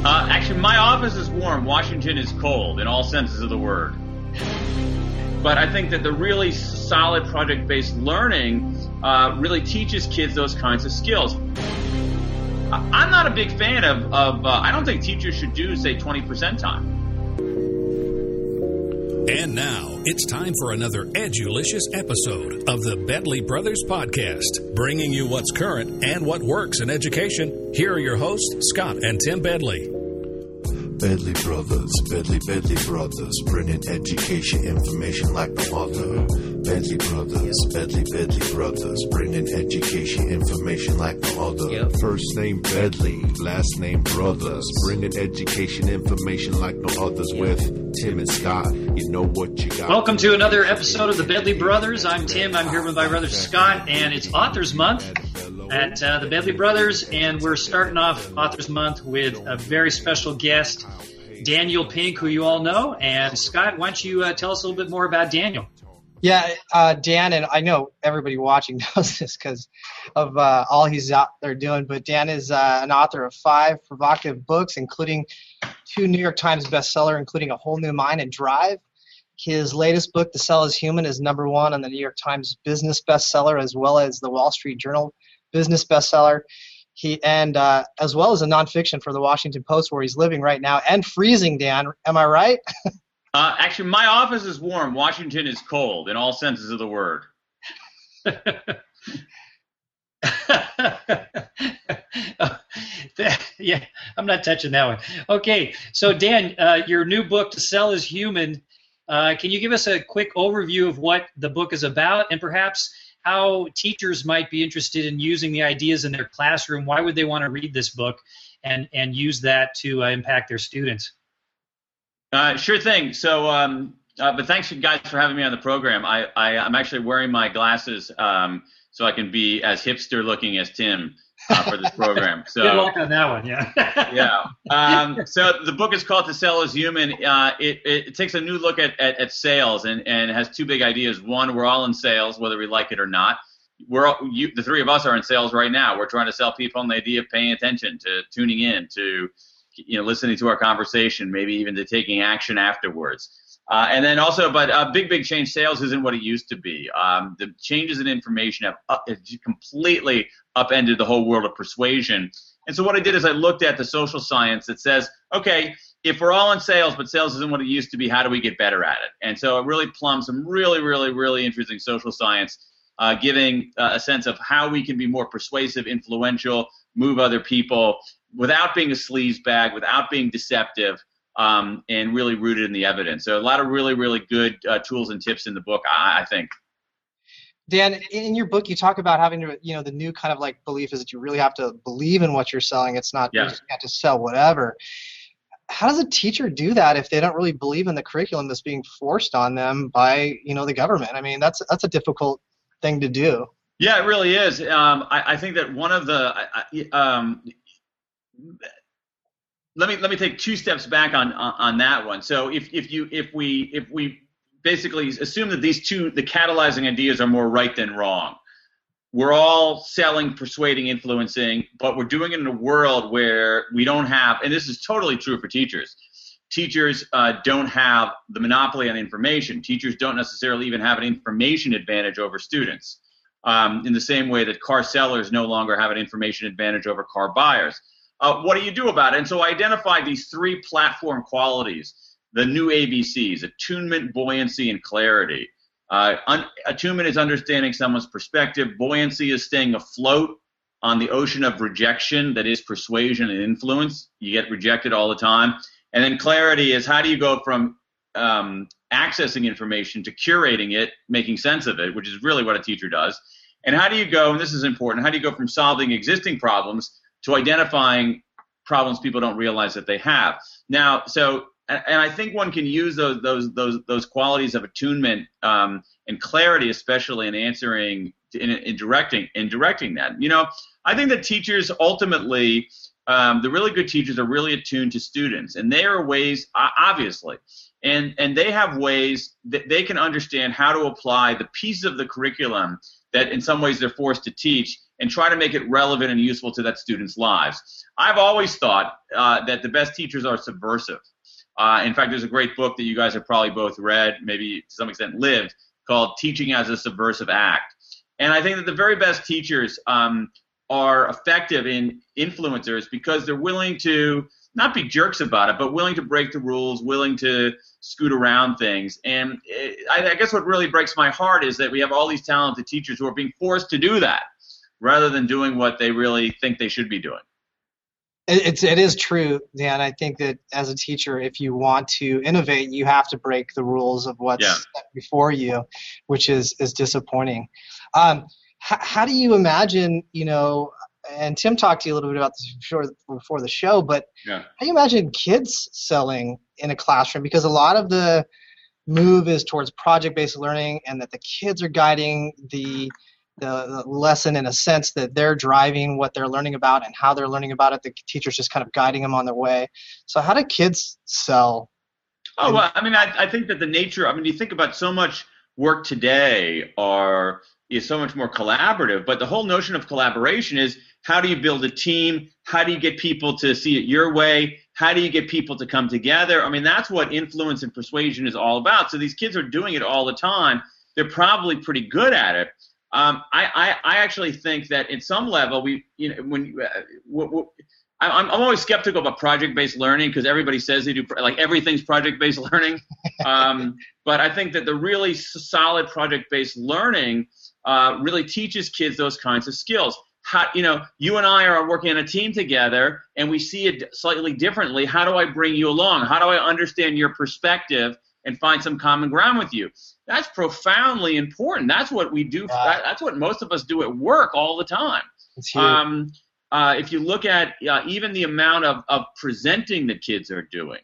Actually, my office is warm. Washington is cold in all senses of the word. But I think that the really solid project-based learning really teaches kids those kinds of skills. I'm not a big fan of I don't think teachers should do, say, 20% time. And now, it's time for another edulicious episode of the Bedley Brothers Podcast, bringing you what's current and what works in education. Here are your hosts, Scott and Tim Bedley. Bedley Brothers, Bedley Brothers, bringing education information like no other. Bedley Brothers, Bedley Brothers, bringing education information like no other. Yep. First name Bedley, last name Brothers, bringing education information like no others with Tim and Scott. You know what you got. Welcome to another episode of the Bedley Brothers. I'm Tim. I'm here with my brother Scott, and it's Authors Month at the Bedley Brothers, and we're starting off Authors Month with a very special guest, Daniel Pink, who you all know. And Scott, why don't you tell us a little bit more about Daniel? Yeah, Dan, and I know everybody watching knows this because of all he's out there doing, but Dan is an author of 5 provocative books, including 2 New York Times bestseller, including A Whole New Mind and Drive. His latest book, To Sell Is Human, is #1 on the New York Times business bestseller, as well as the Wall Street Journal business bestseller. As well as a nonfiction for the Washington Post, where he's living right now and freezing, Dan. Am I right? Actually, my office is warm. Washington is cold in all senses of the word. Yeah, I'm not touching that one. Okay, so Dan, your new book, To Sell Is Human, can you give us a quick overview of what the book is about and perhaps how teachers might be interested in using the ideas in their classroom? Why would they want to read this book and use that to impact their students? Sure thing. So, but thanks you guys for having me on the program. I'm actually wearing my glasses so I can be as hipster looking as Tim for this program. So good luck on that one. Yeah. Yeah. So the book is called To Sell Is Human. It takes a new look at sales and has 2 big ideas. One, we're all in sales, whether we like it or not. The 3 of us are in sales right now. We're trying to sell people on the idea of paying attention, to tuning in, to listening to our conversation, maybe even to taking action afterwards. And then also, but a big change. Sales isn't what it used to be. The changes in information have completely upended the whole world of persuasion. And so what I did is I looked at the social science that says, okay, if we're all in sales, but sales isn't what it used to be, how do we get better at it? And so it really plumbed some really interesting social science, giving a sense of how we can be more persuasive, influential, move other people without being a sleazebag, without being deceptive, and really rooted in the evidence. So a lot of really good tools and tips in the book, I think. Dan, in your book, you talk about having to, the new kind of like belief is that you really have to believe in what you're selling. It's not you just have to sell whatever. How does a teacher do that if they don't really believe in the curriculum that's being forced on them by, the government? I mean, that's a difficult thing to do. Yeah, it really is. I think that one of the let me take 2 steps back on that one. So if we basically assume that these 2, the catalyzing ideas, are more right than wrong. We're all selling, persuading, influencing, but we're doing it in a world where we don't have, and this is totally true for teachers. Teachers don't have the monopoly on information. Teachers don't necessarily even have an information advantage over students, in the same way that car sellers no longer have an information advantage over car buyers. What do you do about it? And so I identified these 3 platform qualities, the new ABCs: attunement, buoyancy, and clarity. Attunement is understanding someone's perspective. Buoyancy is staying afloat on the ocean of rejection that is persuasion and influence. You get rejected all the time. And then clarity is, how do you go from accessing information to curating it, making sense of it, which is really what a teacher does. And how do you go, and this is important, how do you go from solving existing problems to identifying problems people don't realize that they have? Now, and I think one can use those qualities of attunement and clarity, especially in answering, in directing that. I think that teachers ultimately, the really good teachers are really attuned to students, and there are ways, obviously, and they have ways that they can understand how to apply the pieces of the curriculum that in some ways they're forced to teach and try to make it relevant and useful to that student's lives. I've always thought that the best teachers are subversive. In fact, there's a great book that you guys have probably both read, maybe to some extent lived, called Teaching as a Subversive Act. And I think that the very best teachers are effective in influencers because they're willing to not be jerks about it, but willing to break the rules, willing to scoot around things. And I guess what really breaks my heart is that we have all these talented teachers who are being forced to do that rather than doing what they really think they should be doing. It is true, Dan. I think that as a teacher, if you want to innovate, you have to break the rules of what's set before you, which is disappointing. How do you imagine, and Tim talked to you a little bit about this before the show, but how do you imagine kids selling in a classroom? Because a lot of the move is towards project-based learning, and that the kids are guiding the lesson in a sense, that they're driving what they're learning about and how they're learning about it. The teacher's just kind of guiding them on their way. So how do kids sell? Oh, well, I think that the nature, you think about so much work today is so much more collaborative, but the whole notion of collaboration is, how do you build a team? How do you get people to see it your way? How do you get people to come together? That's what influence and persuasion is all about. So these kids are doing it all the time. They're probably pretty good at it. I actually think that at some level I'm always skeptical about project-based learning because everybody says they do, like everything's project-based learning. But I think that the really solid project-based learning really teaches kids those kinds of skills. You and I are working on a team together and we see it slightly differently. How do I bring you along? How do I understand your perspective and find some common ground with you? That's profoundly important. That's what we do. That's what most of us do at work all the time. If you look at even the amount of presenting that kids are doing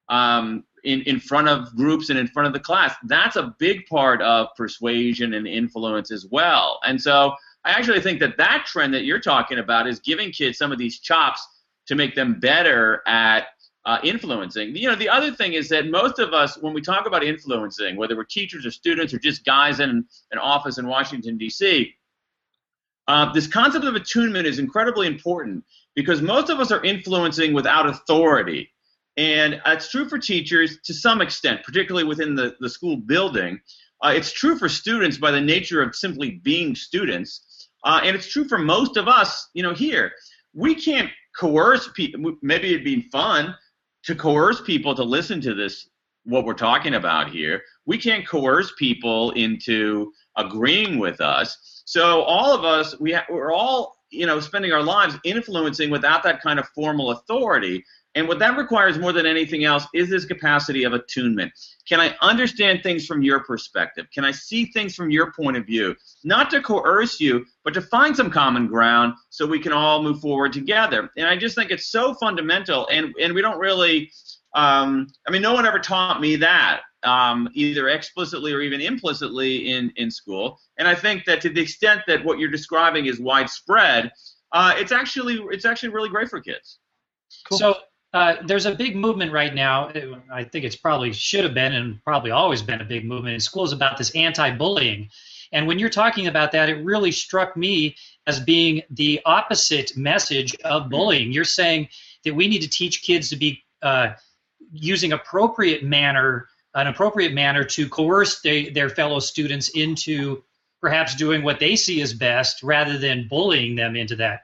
in front of groups and in front of the class, that's a big part of persuasion and influence as well. And so I actually think that trend that you're talking about is giving kids some of these chops to make them better at influencing. The other thing is that most of us, when we talk about influencing, whether we're teachers or students or just guys in an office in Washington, D.C., this concept of attunement is incredibly important because most of us are influencing without authority. And it's true for teachers to some extent, particularly within the school building. It's true for students by the nature of simply being students. And it's true for most of us, here. We can't coerce people. Maybe it'd be fun to coerce people to listen to this, what we're talking about here. We can't coerce people into agreeing with us. So all of us, we're all, spending our lives influencing without that kind of formal authority. And what that requires more than anything else is this capacity of attunement. Can I understand things from your perspective? Can I see things from your point of view? Not to coerce you, but to find some common ground so we can all move forward together. And I just think it's so fundamental, and we don't really, no one ever taught me that, either explicitly or even implicitly in school. And I think that to the extent that what you're describing is widespread, it's actually really great for kids. Cool. So there's a big movement right now. I think it's probably should have been and probably always been a big movement in schools about this anti-bullying. And when you're talking about that, it really struck me as being the opposite message of bullying. You're saying that we need to teach kids to be using an appropriate manner to coerce their fellow students into perhaps doing what they see as best rather than bullying them into that.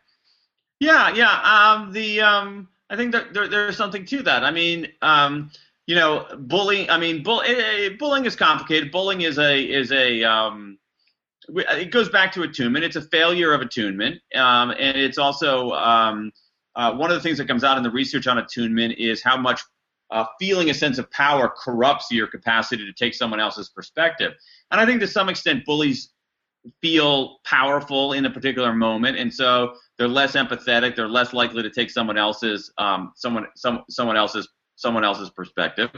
I think that there's something to that. Bullying. Bullying is complicated. Bullying is it goes back to attunement. It's a failure of attunement, and it's also one of the things that comes out in the research on attunement is how much feeling a sense of power corrupts your capacity to take someone else's perspective. And I think to some extent, bullies feel powerful in a particular moment, and so they're less empathetic. They're less likely to take someone else's perspective.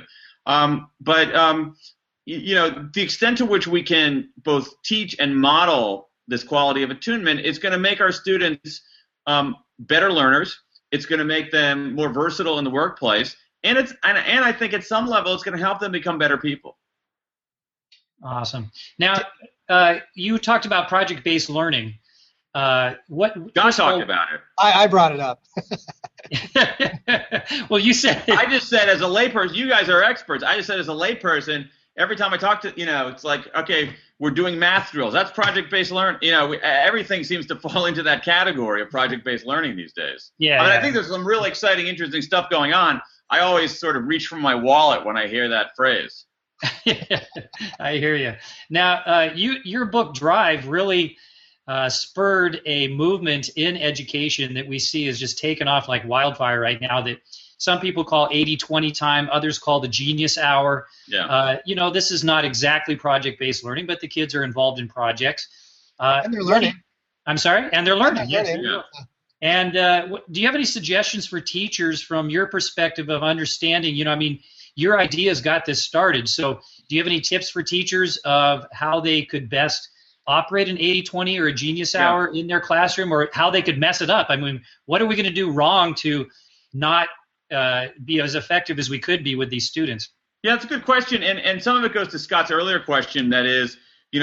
The extent to which we can both teach and model this quality of attunement is going to make our students better learners. It's going to make them more versatile in the workplace, and I think at some level it's going to help them become better people. Awesome. Now, you talked about project-based learning. What? God talked about it. I brought it up. Well, you said. I just said as a layperson, you guys are experts. I just said as a layperson, every time I talk to, it's like, okay, we're doing math drills. That's project-based learning. Everything seems to fall into that category of project-based learning these days. Yeah. I think there's some really exciting, interesting stuff going on. I always sort of reach for my wallet when I hear that phrase. I hear you. Now, your book Drive really spurred a movement in education that we see is just taken off like wildfire right now, that some people call 80-20 time, others call the genius hour. Yeah. This is not exactly project-based learning, but the kids are involved in projects. And they're learning. I'm sorry? And they're learning. Yes. Yeah. And do you have any suggestions for teachers from your perspective of understanding? Your ideas got this started. So do you have any tips for teachers of how they could best operate an 80-20 or a genius hour in their classroom, or how they could mess it up? I mean, what are we going to do wrong to not be as effective as we could be with these students? Yeah, that's a good question. And some of it goes to Scott's earlier question. That is, and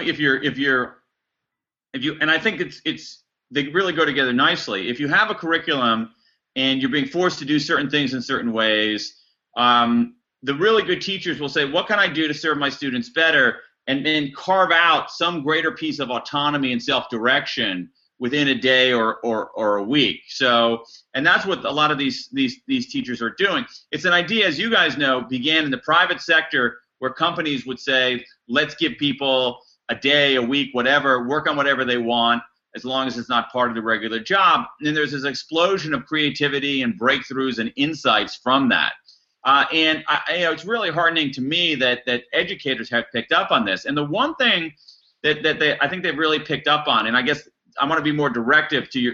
I think they really go together nicely. If you have a curriculum and you're being forced to do certain things in certain ways, the really good teachers will say, what can I do to serve my students better? And then carve out some greater piece of autonomy and self-direction within a day or a week. So, and that's what a lot of these teachers are doing. It's an idea, as you guys know, began in the private sector, where companies would say, let's give people a day, a week, whatever, work on whatever they want, as long as it's not part of the regular job. And then there's this explosion of creativity and breakthroughs and insights from that. And it's really heartening to me that educators have picked up on this. And the one thing that I think they've really picked up on, and I guess I want to be more directive to your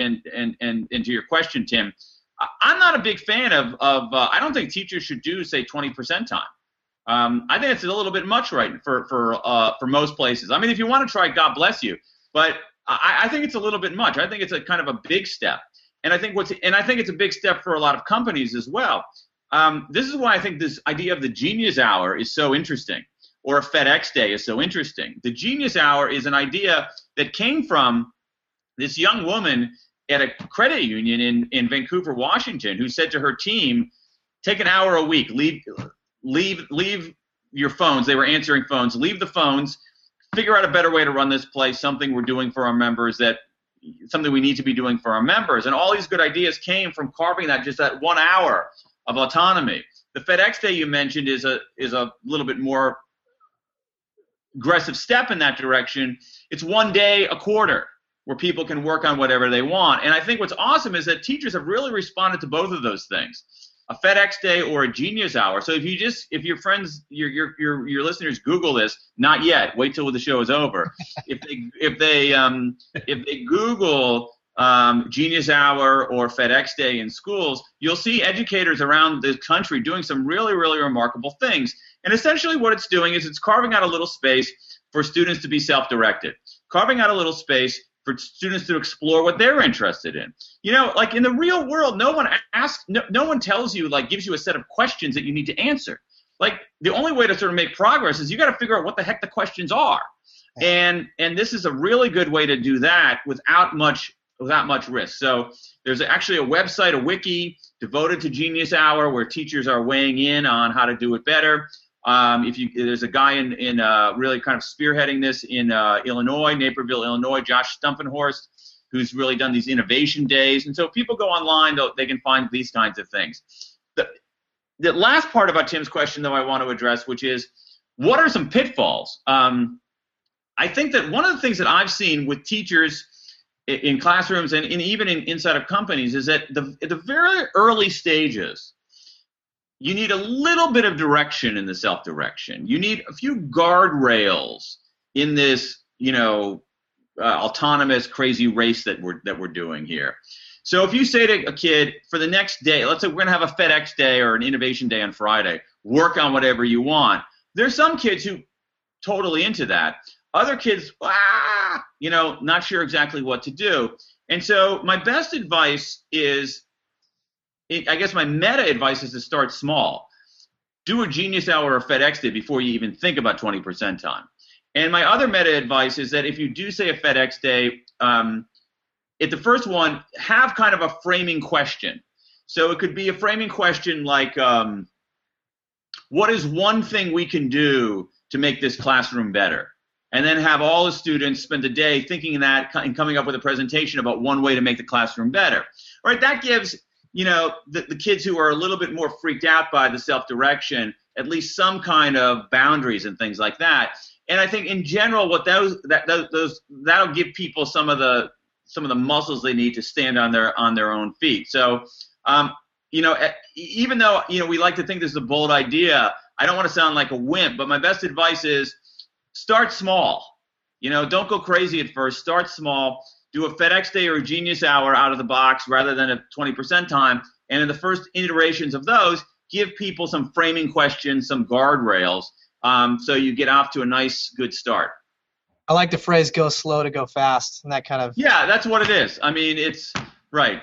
to your question, Tim. I'm not a big fan of I don't think teachers should do, say, 20% time. I think it's a little bit much for most places. I mean, if you want to try, God bless you. But I think it's a little bit much. I think it's a kind of a big step. And I think it's a big step for a lot of companies as well. This is why I think this idea of the Genius Hour is so interesting, or a FedEx Day is so interesting. The Genius Hour is an idea that came from this young woman at a credit union in Vancouver, Washington, who said to her team, take an hour a week, leave your phones. They were answering phones. Leave the phones. Figure out a better way to run this place, something we're doing for our members, something we need to be doing for our members. And all these good ideas came from carving that 1 hour of autonomy. The FedEx Day you mentioned is a little bit more aggressive step in that direction. It's 1 day a quarter where people can work on whatever they want. And I think what's awesome is that teachers have really responded to both of those things, a FedEx Day or a Genius Hour. So if your friends, your listeners Google this, not yet, wait till the show is over. if they Google Genius Hour or FedEx Day in schools, you'll see educators around the country doing some really, really remarkable things. And essentially what it's doing is it's carving out a little space for students to be self-directed, carving out a little space for students to explore what they're interested in. Like in the real world, no one tells you, like, gives you a set of questions that you need to answer. Like, the only way to sort of make progress is you got to figure out what the heck the questions are. And this is a really good way to do that without much risk. So there's actually a website, a wiki devoted to Genius Hour, where teachers are weighing in on how to do it better. There's a guy in really kind of spearheading this in Illinois, Naperville, Illinois, Josh Stumpenhorst, who's really done these innovation days. And so if people go online, they can find these kinds of things. The last part about Tim's question, though, I want to address, which is, what are some pitfalls? I think that one of the things that I've seen with teachers in classrooms and even inside of companies is that at the very early stages, you need a little bit of direction in the self-direction. You need a few guardrails in this, autonomous, crazy race that we're doing here. So if you say to a kid, for the next day, let's say we're going to have a FedEx Day or an Innovation Day on Friday, work on whatever you want. There's some kids who totally into that. Other kids, not sure exactly what to do. And so my best advice is, I guess my meta advice is to start small. Do a Genius Hour or FedEx Day before you even think about 20% time. And my other meta advice is that if you do say a FedEx Day, at the first one, have kind of a framing question. So it could be a framing question like, what is one thing we can do to make this classroom better? And then have all the students spend the day thinking that and coming up with a presentation about one way to make the classroom better. All right, that gives, the kids who are a little bit more freaked out by the self-direction at least some kind of boundaries and things like that. And I think in general, what that'll give people some of the muscles they need to stand on their own feet. So, even though we like to think this is a bold idea, I don't want to sound like a wimp, but my best advice is start small. Don't go crazy at first. Start small. Do a FedEx Day or a Genius Hour out of the box rather than a 20% time. And in the first iterations of those, give people some framing questions, some guardrails, so you get off to a nice, good start. I like the phrase "go slow to go fast," and that kind of. Yeah, that's what it is. I mean, it's right.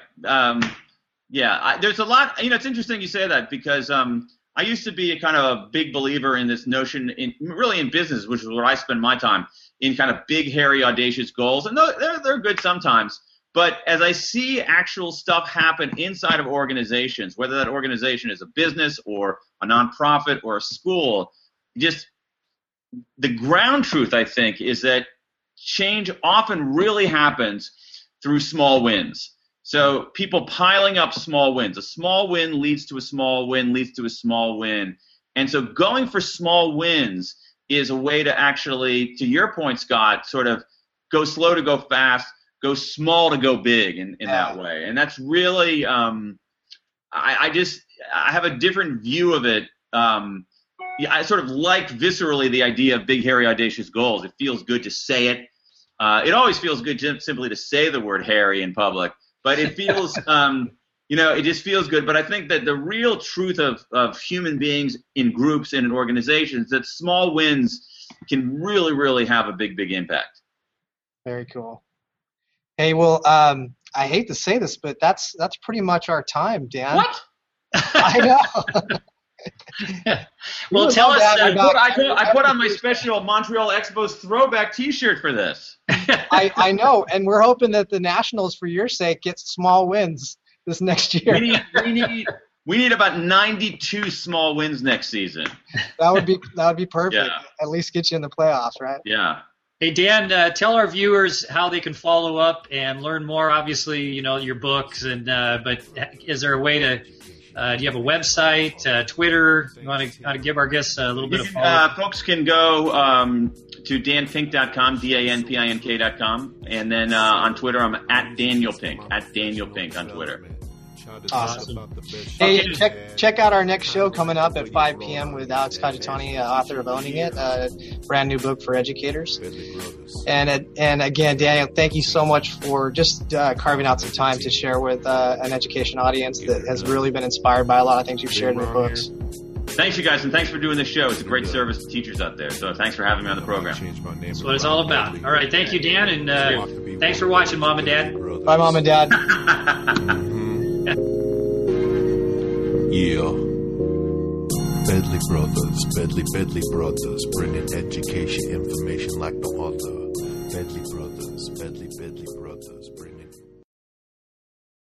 There's a lot. It's interesting you say that because I used to be a kind of a big believer in this notion, in business, which is where I spend my time, in kind of big, hairy, audacious goals, and they're good sometimes. But as I see actual stuff happen inside of organizations, whether that organization is a business or a nonprofit or a school, just the ground truth, I think, is that change often really happens through small wins. So people piling up small wins. A small win leads to a small win, leads to a small win. And so going for small wins is a way to actually, to your point, Scott, sort of go slow to go fast, go small to go big in that way. And that's really, I have a different view of it. I sort of like viscerally the idea of big, hairy, audacious goals. It feels good to say it. It always feels good simply to say the word hairy in public, but it feels, it just feels good. But I think that the real truth of human beings in groups and in organizations, that small wins can really, really have a big, big impact. Very cool. Hey, well, I hate to say this, but that's pretty much our time, Dan. What? I know. Well, tell us. I put on my special Montreal Expos throwback T-shirt for this. I know, and we're hoping that the Nationals, for your sake, get small wins this next year. We need about 92 small wins next season. That would be perfect. Yeah. At least get you in the playoffs, right? Yeah. Hey, Dan, tell our viewers how they can follow up and learn more. Obviously, your books, but is there a way to? Do you have a website, Twitter? You want to give our guests a little bit of follow-up? Folks can go to danpink.com, danpink.com, and then on Twitter I'm at Daniel Pink on Twitter. Awesome. Hey, check out our next show coming up at 5 p.m. with Alex Caggiatoni, author of Owning It, a brand new book for educators. And again, Daniel, thank you so much for just carving out some time to share with an education audience that has really been inspired by a lot of things you've shared in your books. Thanks, you guys, and thanks for doing this show. It's a great service to teachers out there. So thanks for having me on the program. That's what it's all about. All right, thank you, Dan, and thanks for watching, Mom and Dad. Bye, Mom and Dad. Yeah. Bedley Brothers, Bedley Brothers, bringing education information like no other. Bedley Brothers, Bedley Brothers.